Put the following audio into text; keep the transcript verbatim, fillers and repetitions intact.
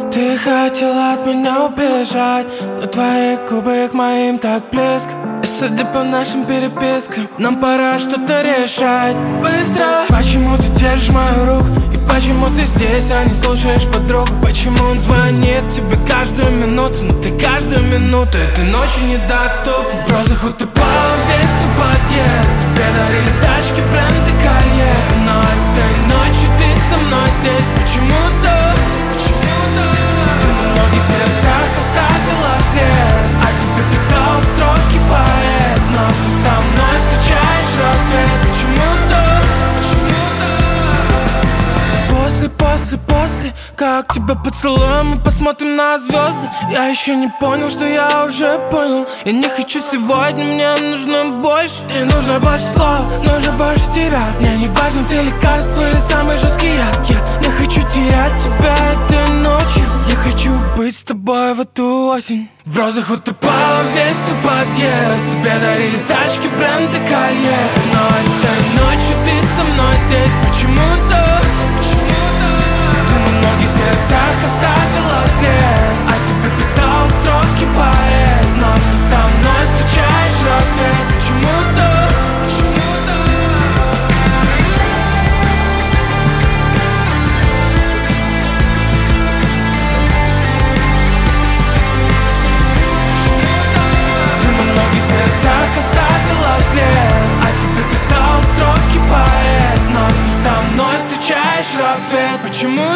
Ты хотела от меня убежать, но твои губы к моим так близко. И судя по нашим перепискам, нам пора что-то решать быстро. Почему ты держишь мою руку? И почему ты здесь, а не слушаешь подругу? Почему он звонит тебе каждую минуту, но ты каждую минуту этой ночи недоступен? В розах утопал весь твой подъезд. Тебе дарили тачки, бренды, колье. Но этой ночи ты со мной здесь почему-то. Ты на многих сердцах оставила след, а тебе писал строки поэт. Но ты со мной встречаешь рассвет почему-то. После, после, после, как тебя поцелуем, мы посмотрим на звезды. Я еще не понял, что я уже понял. Я не хочу сегодня, мне нужно больше. Не нужно больше слов, нужно больше тебя. Мне не важно, ты лекарство или самый жесткий яд. Я не хочу терять тебя этой ночью. Я хочу быть с тобой в эту осень. В розах утопал весь твой подъезд. Тебе дарили тачки, бренды, колье. Но этой ночью ты со мной здесь почему-то. Ты на многих сердцах оставила след, а тебе писал строки поэт. Но ты со мной встречаешь рассвет почему-то. Ты на многих сердцах оставила след, а тебе писал строки поэт. Но ты со мной встречаешь рассвет почему?